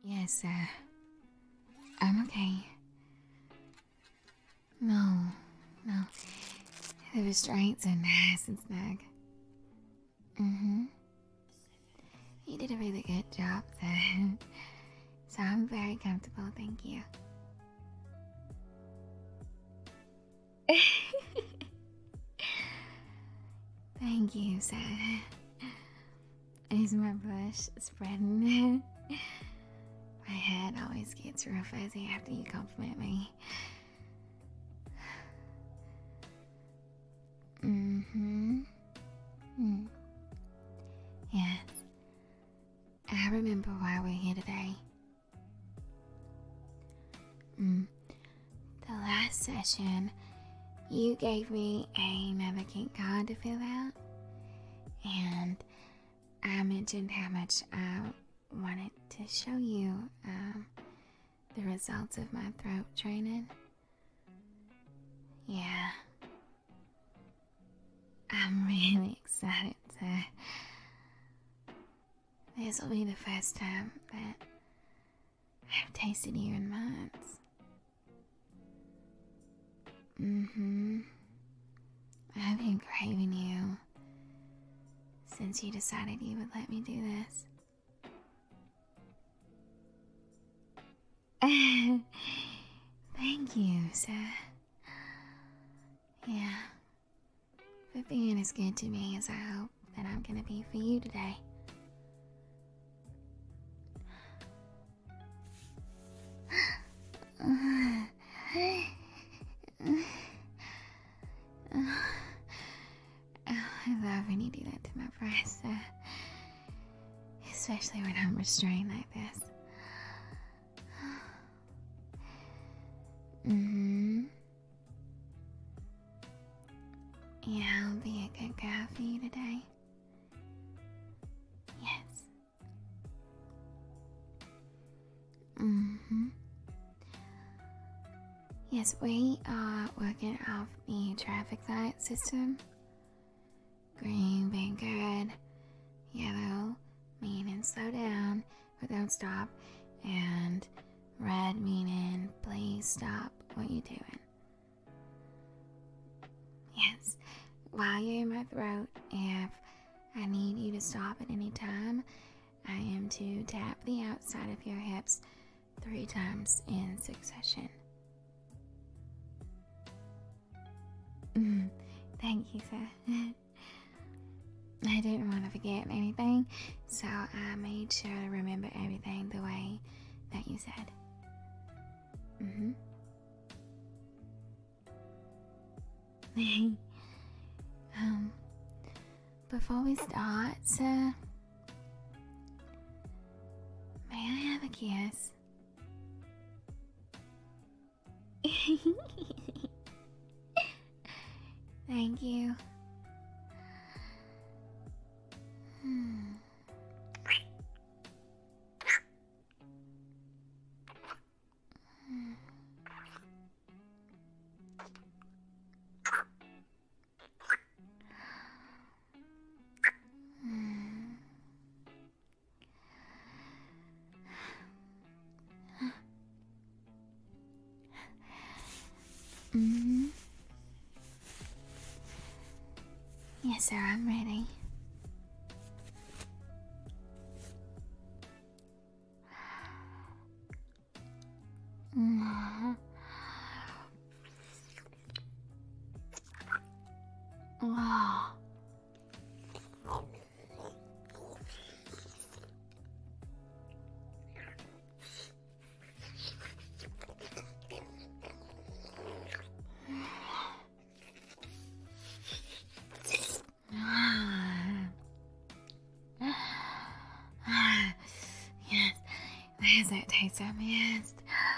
Yes, I'm okay. No, no. The restraints are nice and snug. Mm-hmm. You did a really good job there. So I'm very comfortable, thank you. Thank you, sir. Is my blush spreading? My head always gets real fuzzy after you compliment me. Mm-hmm. Mm. Yes. I remember why we're here today. The last session, you gave me another kink card to fill out, and I mentioned how much I wanted to show you the results of my throat training. Yeah. I'm really excited to... This will be the first time that I've tasted you in months. Mm-hmm. I've been craving you since you decided you would let me do this. Thank you, sir. Yeah. For being as good to me as I hope that I'm gonna be for you today. I love when you do that to my breast, especially when I'm restrained like this. Mm-hmm. Yeah, I'll be a good girl for you today. Yes. Mm-hmm. Yes, we are working off the traffic light system. Green being good, yellow meaning slow down or don't stop, and red meaning please stop what you're doing. Yes, while you're in my throat, if I need you to stop at any time, I am to tap the outside of your hips 3 times in succession. Thank you, sir. I didn't want to forget anything, so I made sure to remember everything the way that you said. Before we start, sir, may I have a kiss? Thank you. Yes, sir, I'm ready. Oh. Yes, there's that taste I missed.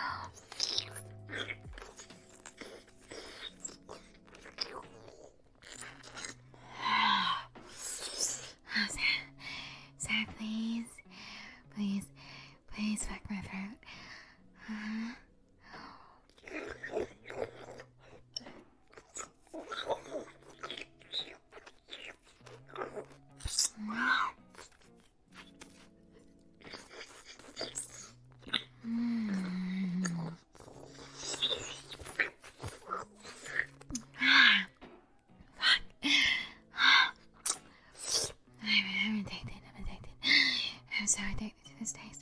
So please fuck my throat. so addicted to this taste.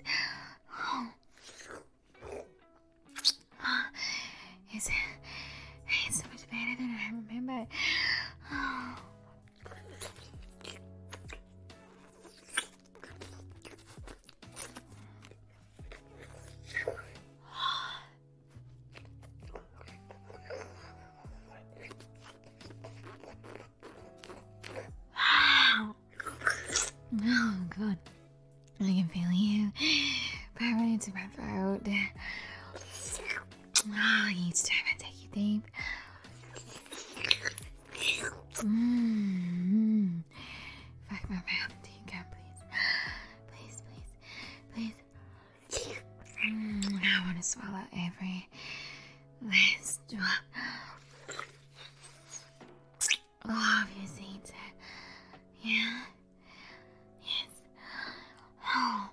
It's so much better than I remember. Oh, God. I can feel you burrowing into my throat. Oh, each time I take you deep. Fuck my mouth. Do you come, please? Please. I want to swallow every last drop. Oh, you see it. Yeah. Yes. Oh.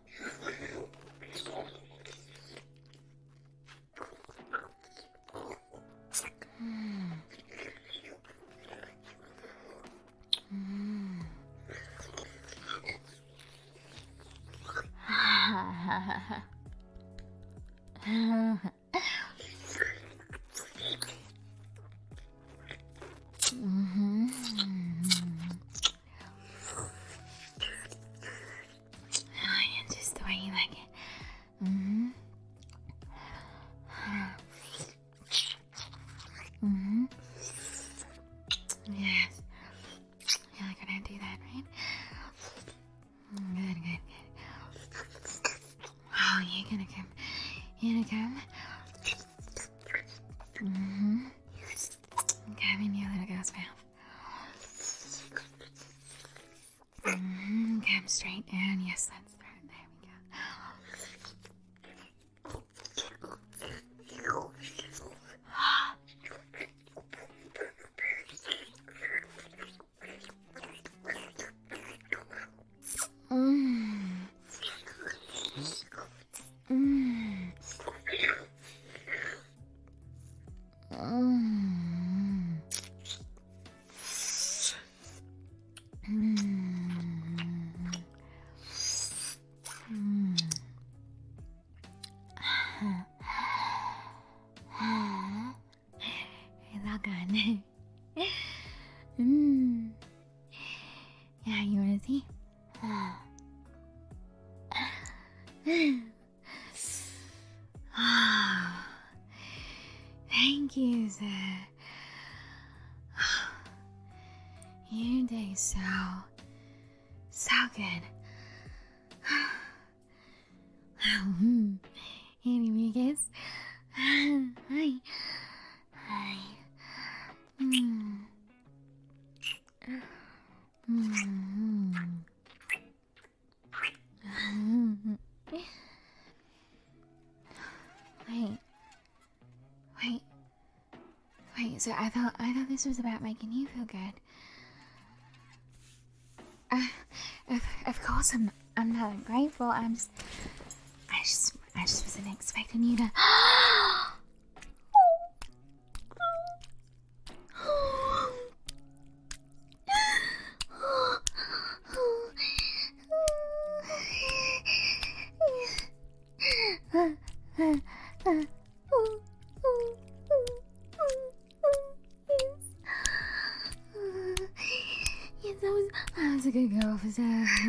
Just the way you like it. Yes. You like when I do that, right? Good. Oh, you're gonna come. Come in your little girl's mouth. Come straight down. Yes, that's right. There we go. It's all gone. Yeah, you wanna see? Oh, thank you, sir. You taste so good. Anyway, guys. Hi. Wait. So I thought this was about making you feel good. Of course I'm not ungrateful. I just wasn't expecting you to. I was a good girl officer.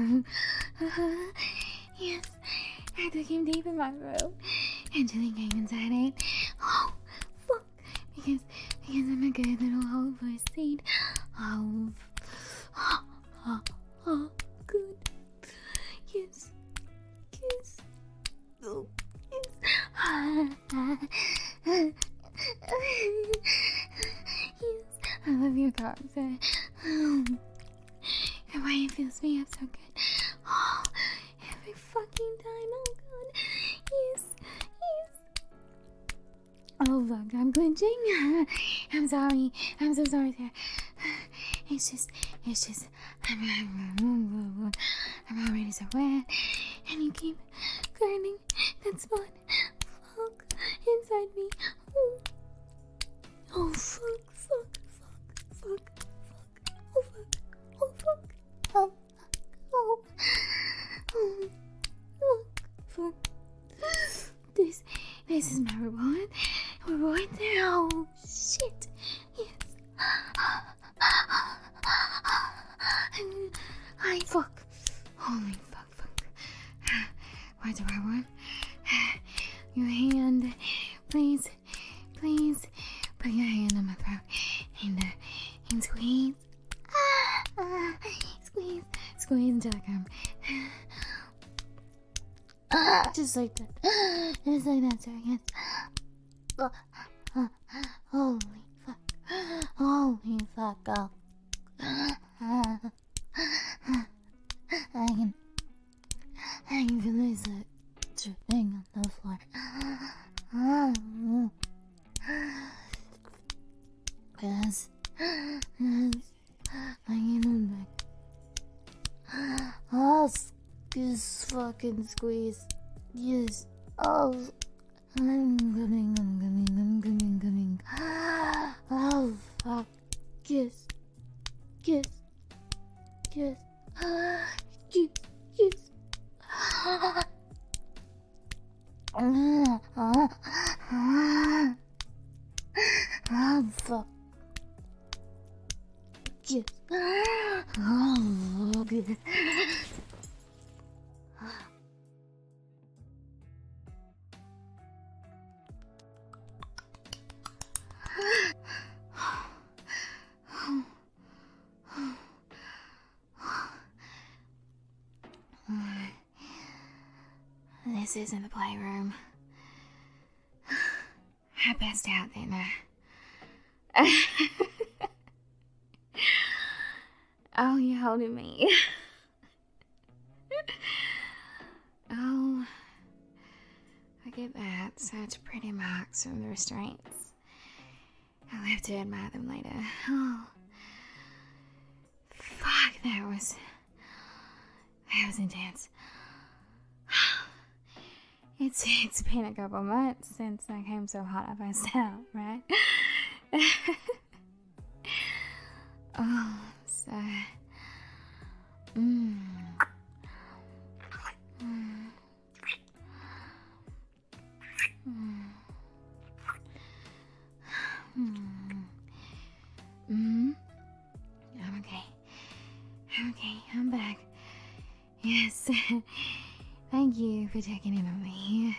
Yes, I took him deep in my throat until he came inside it. Oh, fuck. Because I'm a good little hoe for a seed of... good. Yes. Oh, yes. Yes, I love your cock, sir. The way it fills me up so good. Oh, every fucking time. Oh god. Yes. Oh fuck, I'm clenching. I'm sorry. I'm so sorry, sir. It's just I'm already so wet, and you keep grinding that spot. Fuck inside me. Oh fuck. fuck. Holy fuck. Where's the right one? Your hand. Please. Put your hand on my throat. And squeeze. Squeeze until I come. Just like that. Just like that, sir. Yes. Holy fuck. Oh. I can feel this dripping on the floor. Yes. I can back. Oh, this fucking squeeze. Yes. Oh. I'm coming. Oh, fuck. Kiss. Kiss. Oh, fuck. Kiss. Oh, good. This isn't the playroom. I passed out, didn't I? Oh, you're holding me. Oh, I get that. Such pretty marks from the restraints. I'll have to admire them later. Oh, fuck, that was intense. It's been a couple months since I came so hot I passed out, right? Oh, so... I'm okay, I'm back. Yes, thank you for checking in on me.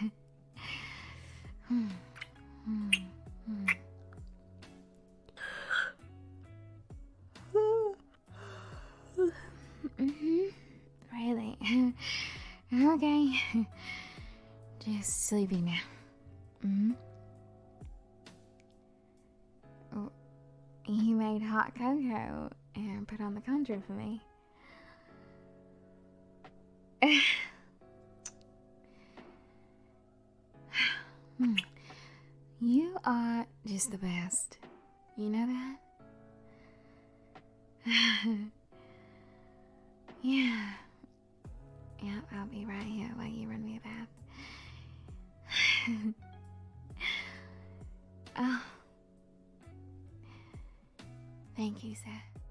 Really? Okay. Just sleepy now. Oh, he made hot cocoa and put on the conjure for me. You are just the best. You know that? Yeah. Yeah, I'll be right here while you run me a bath. Oh. Thank you, sir.